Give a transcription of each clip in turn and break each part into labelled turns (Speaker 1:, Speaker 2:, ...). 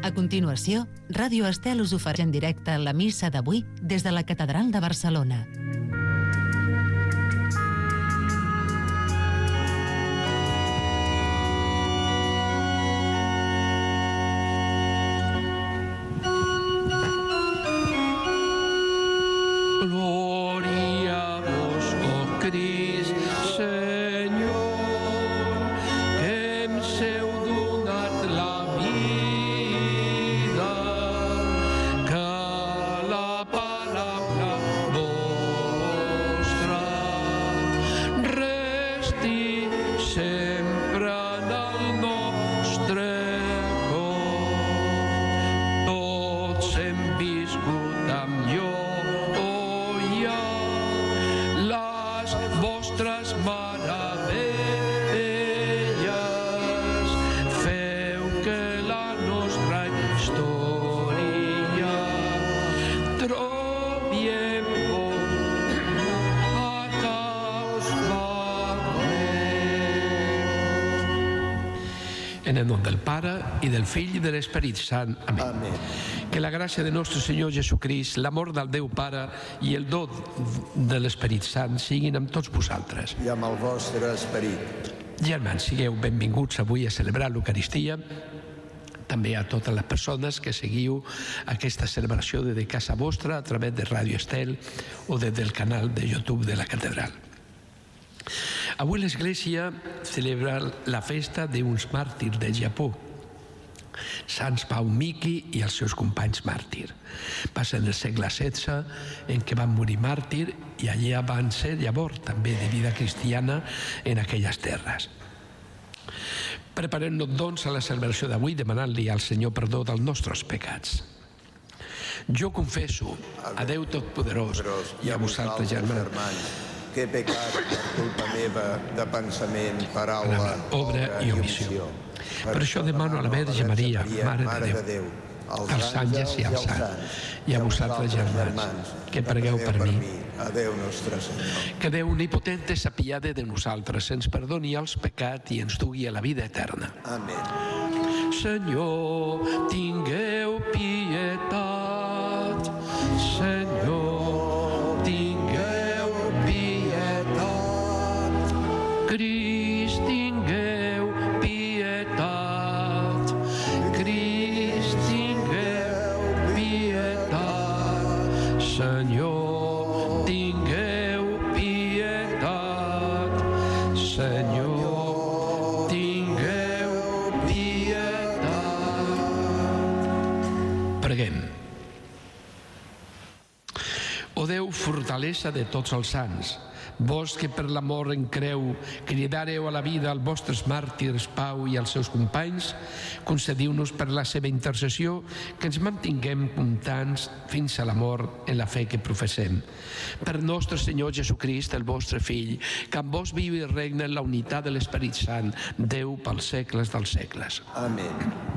Speaker 1: A continuació, Ràdio Estel us ofereix en directe la missa d'avui des de la Catedral de Barcelona.
Speaker 2: Gloria a vos, oh Crist, Senyor, que em seu donat la vida, que la paraula vostra resti sempre en el nostre cor. Tots hem viscut amb jo les vostres meravelles, feu que la nostra història trobi en vos a causa En el nom del Pare, i del Fill, i de l'Esperit Sant. Amén. Amén. Que la gràcia de nostre Senyor Jesucrist, l'amor del Déu Pare i el do de l'Esperit Sant siguin amb tots vosaltres.
Speaker 3: I amb el vostre esperit.
Speaker 2: Germans, sigueu benvinguts avui a celebrar l'Eucaristia, també a totes les persones que seguiu aquesta celebració des de casa vostra a través de Ràdio Estel o des del canal de YouTube de la Catedral. Avui l'Església celebra la festa d'uns màrtirs del Japó, Sants Pau Miki i els seus companys màrtirs. Va ser en el segle XVI en què van morir màrtirs i allà van ser llavors també de vida cristiana en aquelles terres. Preparem-nos doncs a la celebració d'avui demanant-li al Senyor perdó dels nostres pecats. Jo confesso a Déu Totpoderós i a vosaltres, germans,
Speaker 3: que he pecat per culpa meva de pensament, paraula,
Speaker 2: obra i omissió. Per això demano a la Verge Maria, Mare de Déu, als àngels i als sants, i a vosaltres, germans, que pregueu per mi.
Speaker 3: A Déu nostre Senyor.
Speaker 2: Que Déu omnipotente s'apiade de nosaltres, ens perdoni els pecats i ens dugui a la vida eterna.
Speaker 3: Amén.
Speaker 2: Senyor, tingueu pietat. Senyor, tingueu pietat. Crist, tingueu pietat. Crist, tingueu pietat. Senyor, tingueu pietat. Senyor, tingueu pietat. Preguem. O Déu, fortalesa de tots els sants, vos que per l'amor en creu cridareu a la vida als vostres màrtirs Pau i als seus companys, concediu-nos per la seva intercessió que ens mantinguem comptants fins a la mort en la fe que professem. Per nostre Senyor Jesucrist, el vostre Fill, que amb vos viu i regna en la unitat de l'Esperit Sant, Déu pels segles dels segles.
Speaker 3: Amén.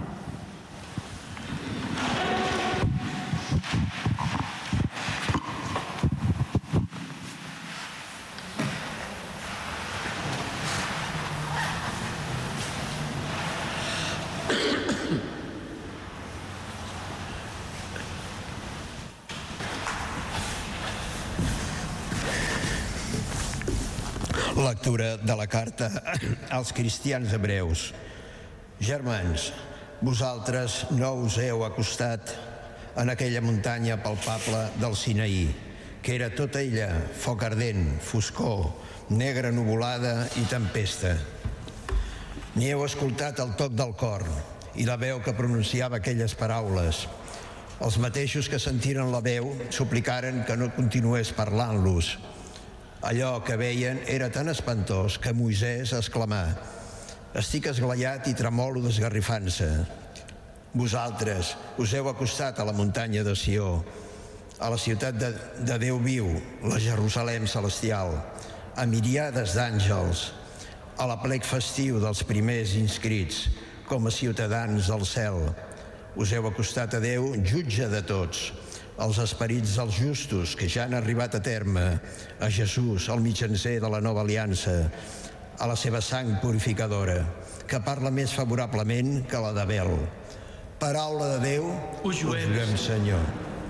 Speaker 3: Lectura de la carta als cristians hebreus. Germans, vosaltres no us heu acostat en aquella muntanya palpable del Sinaí, que era tota ella foc ardent, foscor, negra nuvolada i tempesta. Ni heu escoltat el toc del cor i la veu que pronunciava aquelles paraules. Els mateixos que sentiren la veu suplicaren que no continués parlant-los. Allò que veien era tan espantós que Moisès exclamà: «Estic esglaiat i tremolo d'esgarrifança». Vosaltres us heu acostat a la muntanya de Sió, a la ciutat de Déu viu, la Jerusalem celestial, a miriades d'àngels, a l'aplec festiu dels primers inscrits, com a ciutadans del cel. Us heu acostat a Déu, jutge de tots, als esperits dels justos que ja han arribat a terme, a Jesús, el mitjancer de la nova aliança, a la seva sang purificadora, que parla més favorablement que la d'Abel. Paraula de Déu, us juguem, Senyor.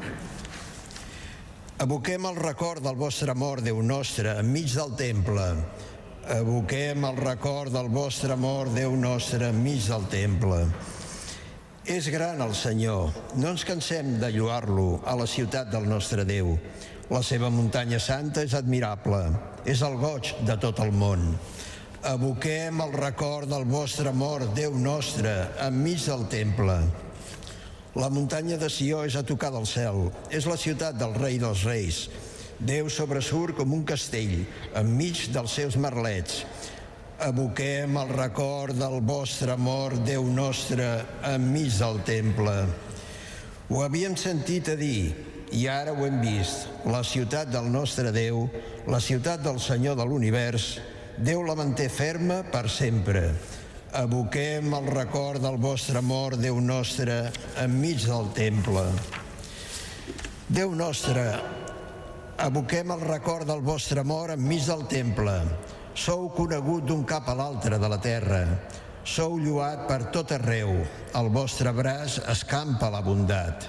Speaker 3: Evoquem el record del vostre amor, Déu nostre, enmig del temple. Evoquem el record del vostre amor, Déu nostre, enmig del temple. És gran el Senyor, no ens cansem de lloar-lo a la ciutat del nostre Déu. La seva muntanya santa és admirable, és el goig de tot el món. Evoquem el record del vostre amor, Déu nostre, enmig del temple. La muntanya de Sió és a tocar del cel, és la ciutat del Rei dels Reis. Déu sobresurt com un castell, enmig dels seus merlets. Evoquem el record del vostre amor, Déu nostre, enmig del temple. Ho havíem sentit a dir, i ara ho hem vist. La ciutat del nostre Déu, la ciutat del Senyor de l'univers, Déu la manté ferma per sempre. Evoquem el record del vostre amor, Déu nostre, enmig del temple. Déu nostre, evoquem el record del vostre amor enmig del temple. Sou conegut d'un cap a l'altre de la terra. Sou lloat per tot arreu. El vostre braç escampa la bondat.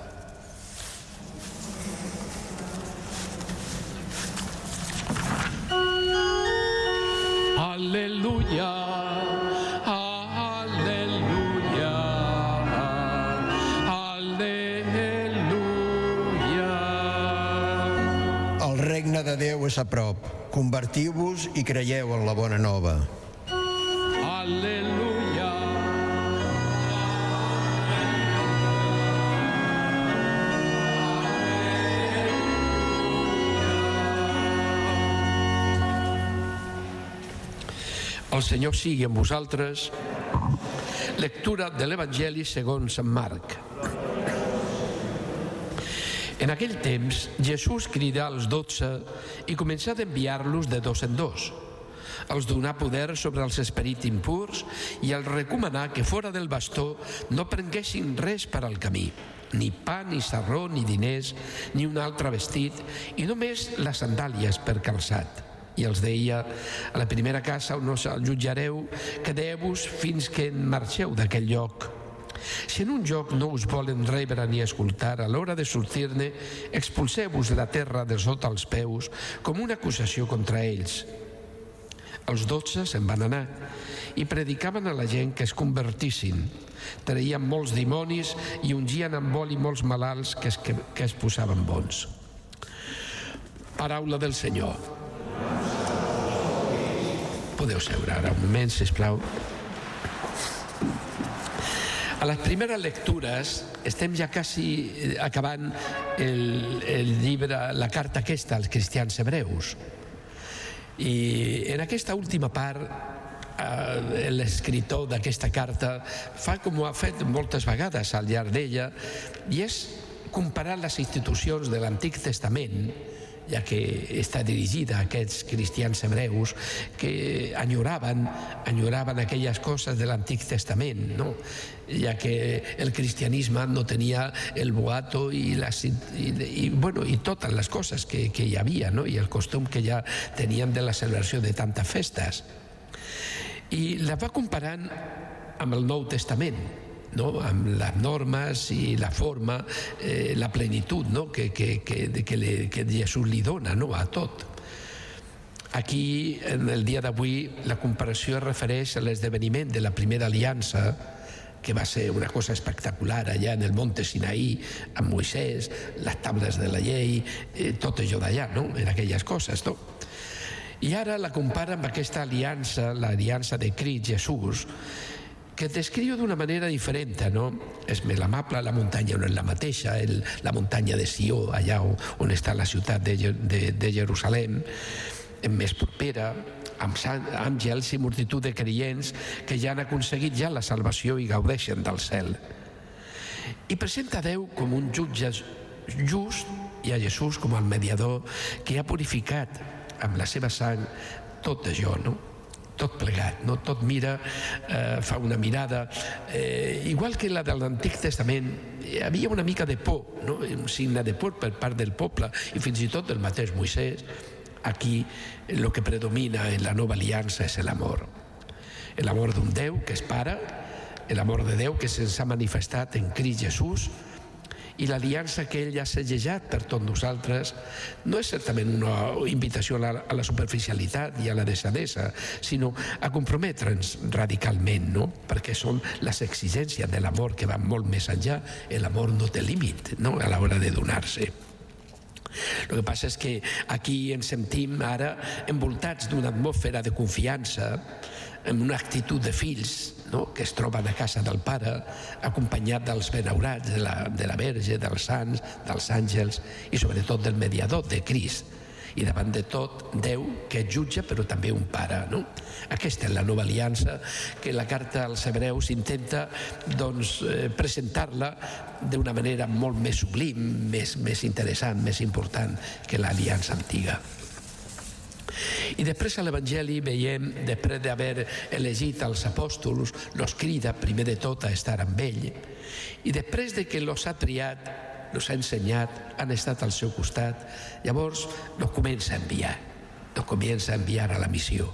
Speaker 2: Aleluia, aleluia, aleluia.
Speaker 3: El regne de Déu és a prop. Convertiu-vos i creieu en la bona nova.
Speaker 2: Aleluia. El Senyor sigui amb vosaltres. Lectura de l'Evangeli segons Sant Marc. En aquell temps, Jesús cridà als 12 i començà d'enviar-los de dos en dos. Els donà poder sobre els esperits impurs i els recomanà que fora del bastó no prenguessin res per al camí, ni pa, ni sarró, ni diners, ni un altre vestit, i només les sandàlies per calçat. I els deia: a la primera casa on us allotjareu, quedeu-vos fins que en marxeu d'aquell lloc. Si en un lloc no us volen rebre ni escoltar, a l'hora de sortir-ne, expulseu-vos la terra de sota els peus com una acusació contra ells. Els 12 se'n van anar i predicaven a la gent que es convertissin. Traien molts dimonis i ungien amb oli molts malalts que es posaven bons. Paraula del Senyor. Podeu seure ara un moment, sisplau. A les primeres lectures estem ja quasi acabant el llibre, la carta aquesta als cristians hebreus. I en aquesta última part, l'escriptor d'aquesta carta fa com ho ha fet moltes vegades al llarg d'ella, i és comparar les institucions de l'Antic Testament, ja que està dirigida a aquests cristians hebreus que enyoraven aquelles coses de l'Antic Testament, no? Ja que el cristianisme no tenia el boato i totes les coses que hi havia, no? I el costum que ja tenien de la celebració de tantes festes. I la va comparant amb el Nou Testament, no? Amb les normes i la forma, la plenitud, no? que Jesús li dona, no? A tot. Aquí, en el dia d'avui, la comparació es refereix a l'esdeveniment de la primera aliança, que va ser una cosa espectacular allà en el Monte Sinaí, amb Moisès, les tables de la llei, tot això d'allà, no? En aquelles coses, no? I ara la compara amb aquesta aliança, l'aliança de Crist Jesús, que es descriu d'una manera diferent, no? És més amable, la muntanya no és la mateixa, la muntanya de Sió, allà on està la ciutat de Jerusalem, és més propera, amb àngels i multitud de creients que ja han aconseguit ja la salvació i gaudeixen del cel. I presenta a Déu com un jutge just i a Jesús com el mediador que ha purificat amb la seva sang tot això, no? Tot plegat, no? Tot mira, fa una mirada, igual que la de l'Antic Testament, hi havia una mica de por, no? Un signe de por per part del poble i fins i tot del mateix Moisès. Aquí el que predomina en la nova aliança és l'amor. L'amor d'un Déu que és pare, l'amor de Déu que se'ns ha manifestat en Crist Jesús, i l'aliança que ell ha segellat per tots nosaltres no és certament una invitació a la superficialitat i a la deixadesa, sinó a comprometre'ns radicalment, no? Perquè són les exigències de l'amor que van molt més enllà. L'amor no té límit, no?, a l'hora de donar-se. El que passa és que aquí ens sentim ara envoltats d'una atmosfera de confiança, amb una actitud de fills, no?, que es troben a casa del Pare, acompanyat dels benaurats, de la Verge, dels sants, dels àngels i sobretot del mediador, de Crist. I davant de tot, Déu, que és jutge però també un Pare, no? Aquesta és la nova aliança que la carta als Hebreus intenta, doncs, presentar-la d'una manera molt més sublim, més interessant, més important que l'aliança antiga. I després a l'Evangeli veiem, després d'haver elegit els apòstols, los crida primer de tot a estar amb ell, i després de que los ha triat, los ha ensenyat, han estat al seu costat, llavors los comença a enviar a la missió.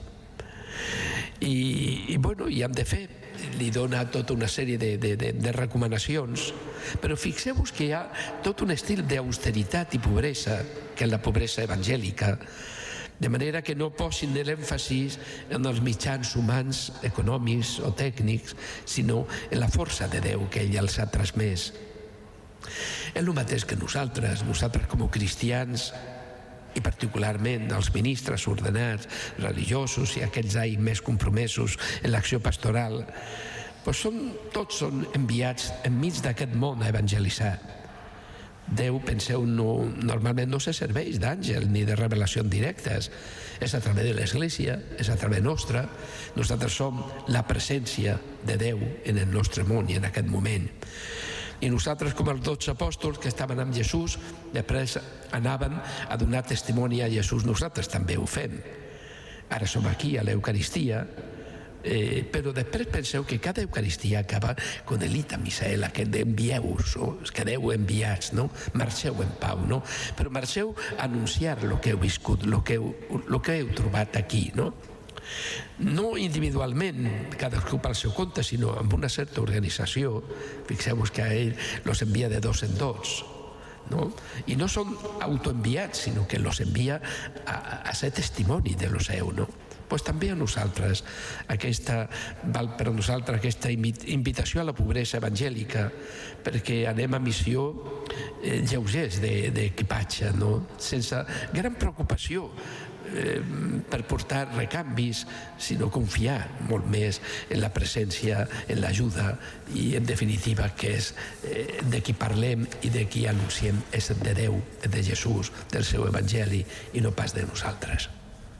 Speaker 2: I han de fer, li dona tota una sèrie de recomanacions, però fixeu-vos que hi ha tot un estil d'austeritat i pobresa, que és la pobresa evangèlica, de manera que no posin l'èmfasi en els mitjans humans, econòmics o tècnics, sinó en la força de Déu que ell els ha transmès. És el mateix que nosaltres com a cristians, i particularment els ministres ordenats, religiosos i aquells més compromesos en l'acció pastoral, tots són enviats enmig d'aquest món a evangelitzar. Déu, penseu, normalment no se serveix d'àngel ni de revelacions directes. És a través de l'Església, és a través nostra. Nosaltres som la presència de Déu en el nostre món i en aquest moment. I nosaltres, com els 12 apòstols que estaven amb Jesús, després anaven a donar testimoni a Jesús. Nosaltres també ho fem. Ara som aquí a l'Eucaristia, però després penseu que cada Eucaristia acaba con el ita Misaela, que envieu-vos, quedeu enviats, no? Marxeu en pau, no? Però marxeu a anunciar el que heu viscut, el que heu trobat aquí, no? No individualment, cadascú pel seu compte, sinó amb una certa organització. Fixeu-vos que a ell los envia de dos en dos, no? I no són autoenviats, sinó que los envia a ser testimoni de lo seu, no? Pues també a nosaltres val per a nosaltres aquesta invitació a la pobresa evangèlica, perquè anem a missió lleugers d'equipatge, no? Sense gran preocupació per portar recanvis, sinó confiar molt més en la presència, en l'ajuda i, en definitiva, que és de qui parlem i de qui anunciem és de Déu, de Jesús, del seu evangeli i no pas de nosaltres.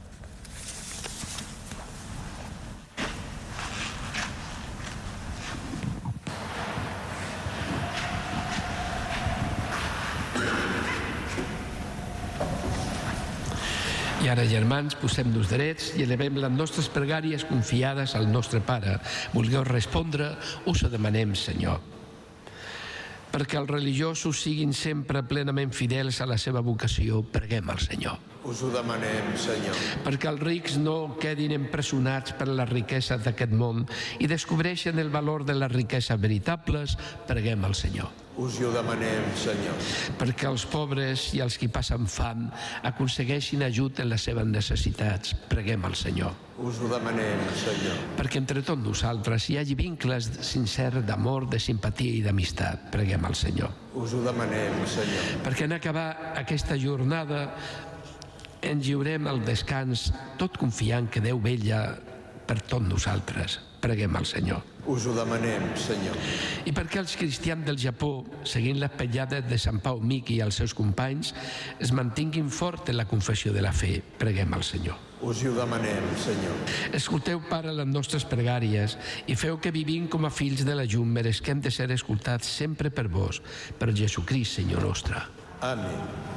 Speaker 2: I ara, germans, posem-nos drets i elevem les nostres pregàries confiades al nostre Pare. Vulgueu respondre, us ho demanem, Senyor. Perquè els religiosos siguin sempre plenament fidels a la seva vocació, preguem al Senyor.
Speaker 3: Us ho demanem, Senyor.
Speaker 2: Perquè els rics no quedin empresonats per les riqueses d'aquest món i descobreixen el valor de les riqueses veritables, preguem al Senyor.
Speaker 3: Us ho demanem, Senyor.
Speaker 2: Perquè els pobres i els qui passen fam aconsegueixin ajut en les seves necessitats, preguem al Senyor.
Speaker 3: Us ho demanem, Senyor.
Speaker 2: Perquè entre tots nosaltres hi hagi vincles sincers d'amor, de simpatia i d'amistat, preguem al Senyor.
Speaker 3: Us ho demanem, Senyor.
Speaker 2: Perquè en acabar aquesta jornada ens lliurem al descans, tot confiant que Déu vetlla per tots nosaltres, preguem al Senyor.
Speaker 3: Us ho demanem, Senyor.
Speaker 2: I perquè els cristians del Japó, seguint les petjades de Sant Pau Miki i els seus companys, es mantinguin fort en la confessió de la fe, preguem al Senyor.
Speaker 3: Us ho demanem, Senyor.
Speaker 2: Escolteu, Pare, les nostres pregàries i feu que vivim com a fills de la llum mereixem de ser escoltats sempre per vos, per Jesucrist, Senyor nostre.
Speaker 3: Amén.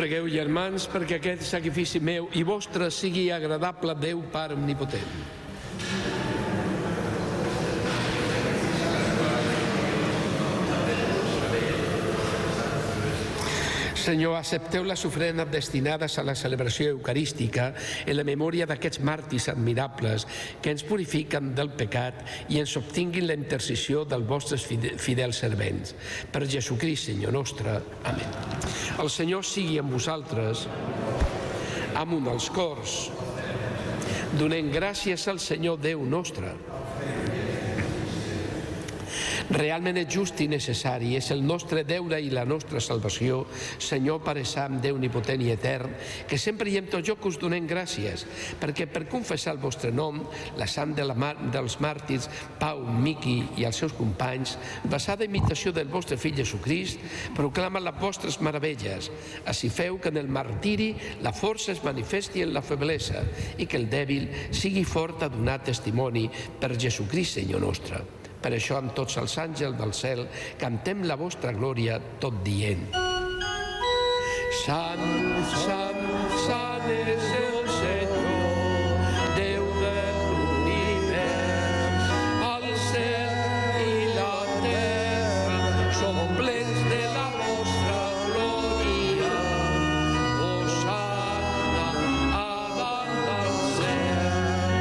Speaker 2: Pregueu, germans, perquè aquest sacrifici meu i vostre sigui agradable a Déu Pare Omnipotent. Senyor, accepteu les ofrenes destinades a la celebració eucarística en la memòria d'aquests màrtirs admirables que ens purifiquen del pecat i ens obtinguin la intercessió dels vostres fidels servents. Per Jesucrist, Senyor nostre. Amén. El Senyor sigui amb vosaltres, amunt els cors. Donem gràcies al Senyor Déu nostre. Realment és just i necessari, és el nostre deure i la nostra salvació, Senyor Pare Sant, Déu omnipotent i etern, que sempre i en tot lloc us donem gràcies, perquè per confessar el vostre nom, la sang dels màrtirs, Pau, Miqui i els seus companys, basada en imitació del vostre fill Jesucrist, proclama les vostres meravelles. Així feu que en el martiri la força es manifesti en la feblesa i que el dèbil sigui fort a donar testimoni per Jesucrist, Senyor nostre. Per això, amb tots els àngels del cel, cantem la vostra glòria, tot dient: Sant, Sant, Sant és el Senyor, Déu de l'univers. El cel i la terra són plens de la vostra glòria. Hosanna a dalt del cel,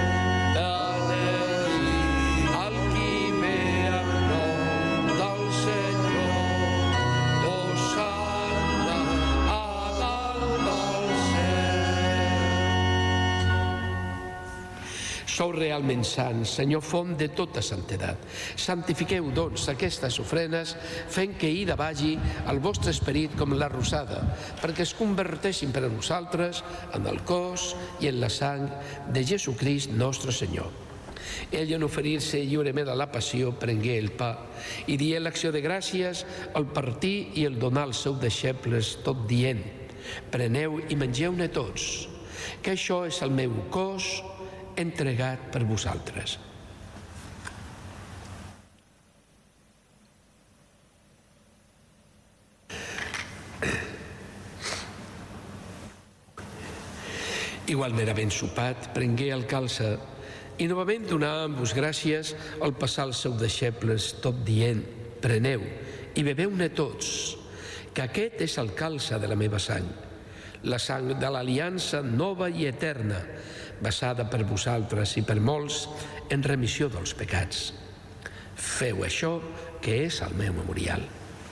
Speaker 2: beneït el qui ve en nom del Senyor. Hosanna a dalt del cel. Sou realment sants, Senyor, font de tota santedat. Santifiqueu, doncs, aquestes ofrenes, fent que ida vagi al vostre esperit com la rosada, perquè es converteixin per a nosaltres en el cos i en la sang de Jesucrist nostre Senyor. Ell, en oferir-se lliurement a la passió, prengué el pa i dient l'acció de gràcies, el partir i el donar als seus deixebles, tot dient: preneu i mengeu-ne tots, que això és el meu cos entregat per vosaltres. Igualment, havent sopat, prengué el calze i novament donàvem-vos gràcies al passar als seus deixebles, tot dient: preneu i beveu-ne tots, que aquest és el calze de la meva sang, la sang de l'aliança nova i eterna, basada per vosaltres i per molts en remissió dels pecats. Feu això, que és el meu memorial.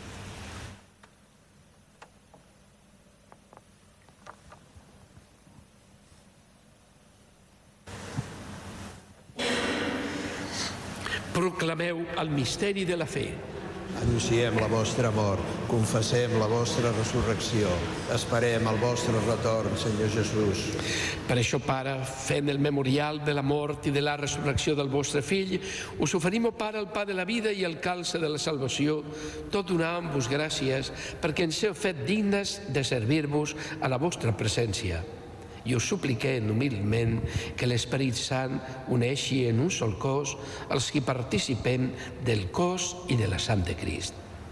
Speaker 2: Proclameu el misteri de la fe.
Speaker 3: Anunciem la vostra mort, confessem la vostra resurrecció, esperem el vostre retorn, Senyor Jesús.
Speaker 2: Per això, Pare, fent el memorial de la mort i de la resurrecció del vostre Fill, us oferim, Pare, el pa de la vida i el calze de la salvació, tot donant-vos gràcies perquè ens heu fet dignes de servir-vos a la vostra presència. I us supliquem humilment que l'Esperit Sant uneixi en un sol cos els que participem del cos i de la sang de Crist.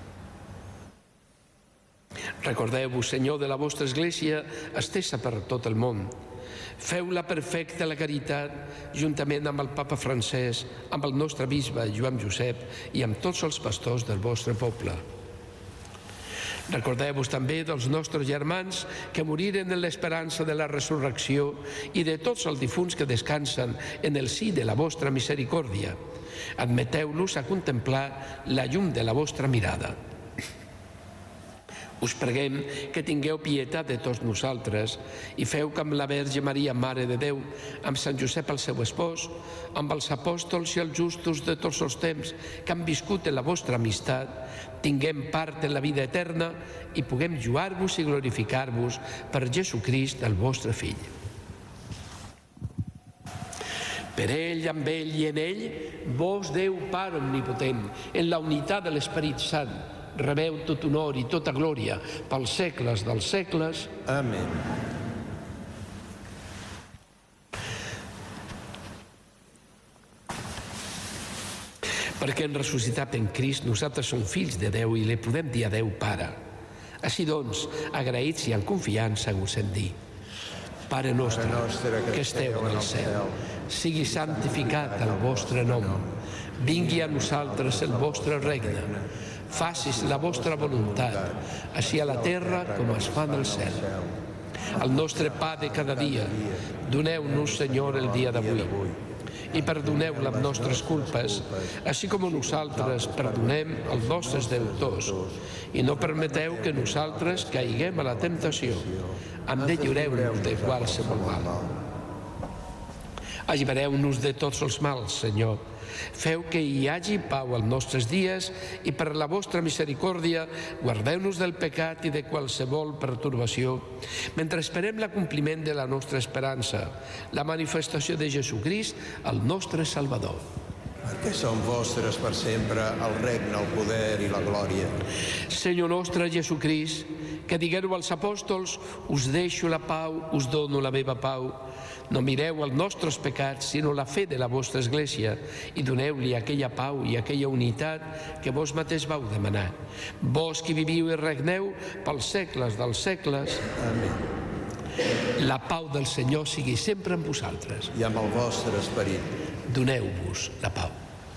Speaker 2: Recordeu-vos, Senyor, de la vostra Església estesa per tot el món. Feu-la perfecta la caritat, juntament amb el Papa Francesc, amb el nostre bisbe Joan Josep i amb tots els pastors del vostre poble. Recordeu-vos també dels nostres germans que moriren en l'esperança de la resurrecció i de tots els difunts que descansen en el si de la vostra misericòrdia. Admeteu-los a contemplar la llum de la vostra mirada. Us preguem que tingueu pietat de tots nosaltres i feu que amb la Verge Maria, Mare de Déu, amb Sant Josep el seu espòs, amb els apòstols i els justos de tots els temps que han viscut en la vostra amistat, tinguem part en la vida eterna i puguem lluar-vos i glorificar-vos per Jesucrist, el vostre Fill. Per ell, amb ell i en ell, vos, Déu Pare Omnipotent, en la unitat de l'Esperit Sant, rebeu tot honor i tota glòria pels segles dels segles.
Speaker 3: Amén.
Speaker 2: Perquè en ressuscitat en Crist nosaltres som fills de Déu i li podem dir a Déu Pare. Així doncs, agraïts i en confiança gosem dir: Pare nostre, que esteu en el cel, sigui santificat el vostre nom. Vingui a nosaltres el vostre regne. Facis la vostra voluntat, així a la terra com es fa en el cel. El nostre pa de cada dia, doneu-nos, Senyor, el dia d'avui. I perdoneu les nostres culpes, així com nosaltres perdonem els nostres deutors. I no permeteu que nosaltres caiguem a la temptació. Lliureu-nos de qualsevol mal. Allibereu-nos de tots els mals, Senyor. Feu que hi hagi pau als nostres dies i per la vostra misericòrdia guardeu-nos del pecat i de qualsevol pertorbació, mentre esperem l'acompliment de la nostra esperança, la manifestació de Jesucrist, el nostre Salvador.
Speaker 3: Perquè són vostres per sempre el regne, el poder i la glòria.
Speaker 2: Senyor nostre Jesucrist, que digueu als apòstols: us deixo la pau, us dono la meva pau. No mireu els nostres pecats, sinó la fe de la vostra Església, i doneu-li aquella pau i aquella unitat que vos mateix vau demanar. Vos que viviu i regneu pels segles dels segles. Amén. La pau del Senyor sigui sempre amb vosaltres.
Speaker 3: I amb el vostre esperit.
Speaker 2: Doneu-vos la pau.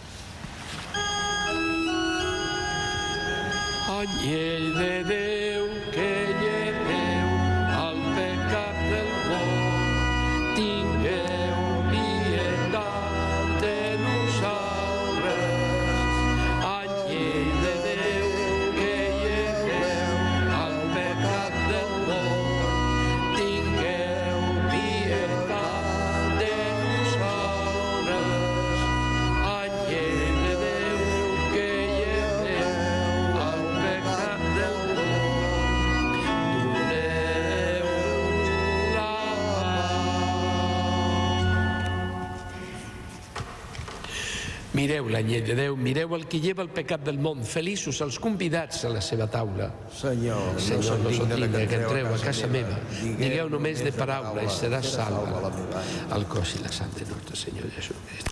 Speaker 2: Anyell de Déu que lleveu el pecat del món, tingueu pietat de nosaltres. Anyell de Déu que lleveu el pecat del món, tingueu pietat de nosaltres. Anyell de Déu que lleveu el pecat del món, doneu la pau. Mireu l'anyell de Déu, mireu el que lleva el pecat del món. Feliços els convidats a la seva taula.
Speaker 3: Senyor,
Speaker 2: no soc digne que entreu a casa meva. Digueu només de paraula i serà salva. El cos i la sang de nostre Senyor Jesucrist.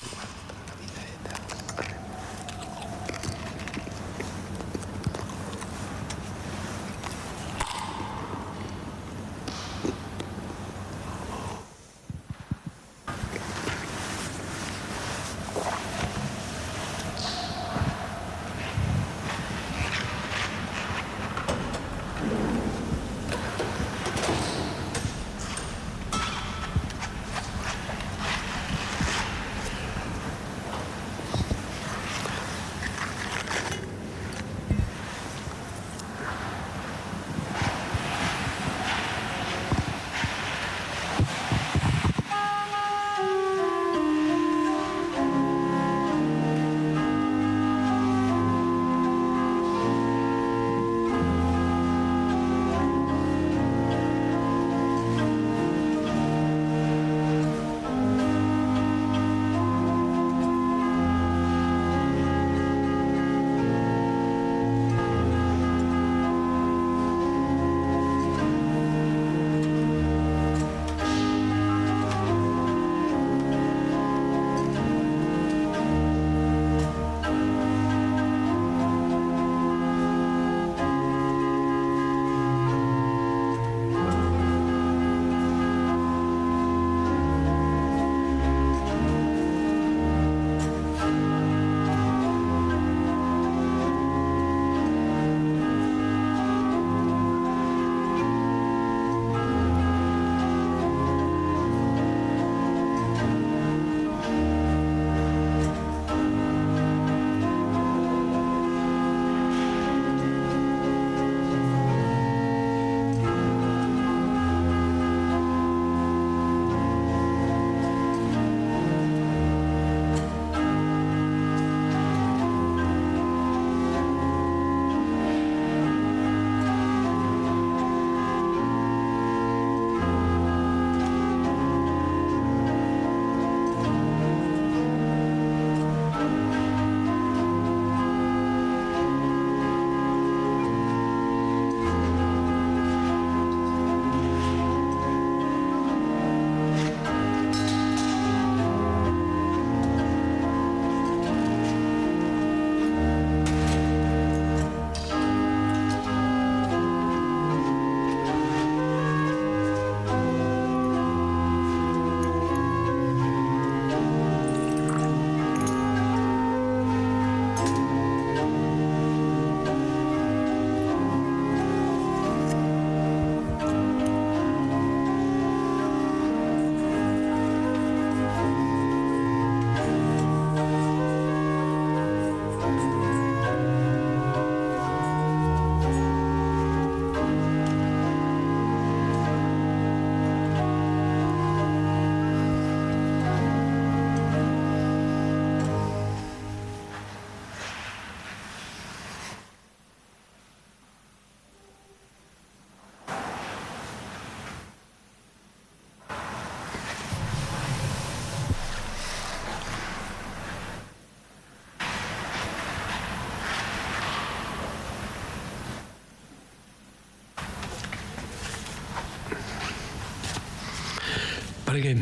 Speaker 2: Preguem.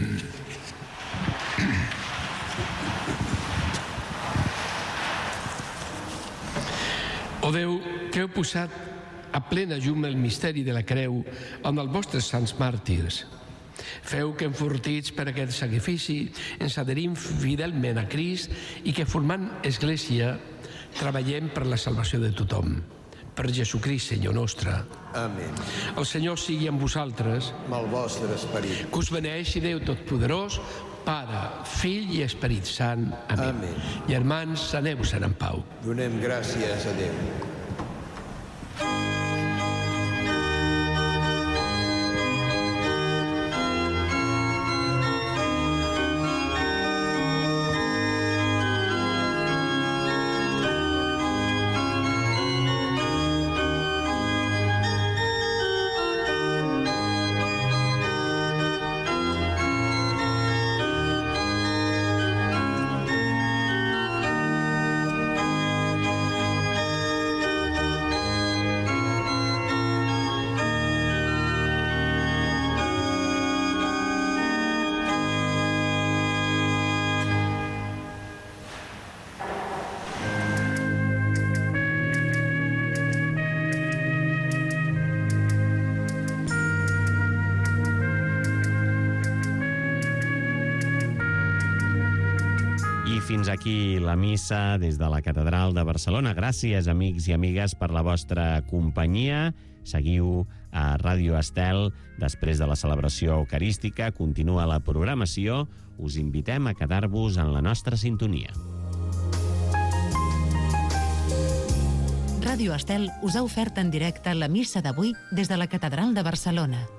Speaker 2: O Déu, que heu posat a plena llum el misteri de la creu amb els vostres sants màrtirs, feu que, enfortits per aquest sacrifici, ens adherim fidelment a Crist i que, formant Església, treballem per la salvació de tothom. Per Jesucrist, Senyor nostre.
Speaker 3: Amén.
Speaker 2: El Senyor sigui amb vosaltres.
Speaker 3: Amb el vostre esperit.
Speaker 2: Que us beneeixi Déu Totpoderós, Pare, Fill i Esperit Sant. Amén.
Speaker 3: Amén.
Speaker 2: Germans, aneu-se'n en pau.
Speaker 3: Donem gràcies a Déu.
Speaker 4: Fins aquí la missa des de la Catedral de Barcelona. Gràcies, amics i amigues, per la vostra companyia. Seguiu a Ràdio Estel. Després de la celebració eucarística, continua la programació. Us invitem a quedar-vos en la nostra sintonia.
Speaker 1: Ràdio Estel us ha ofert en directe la missa d'avui des de la Catedral de Barcelona.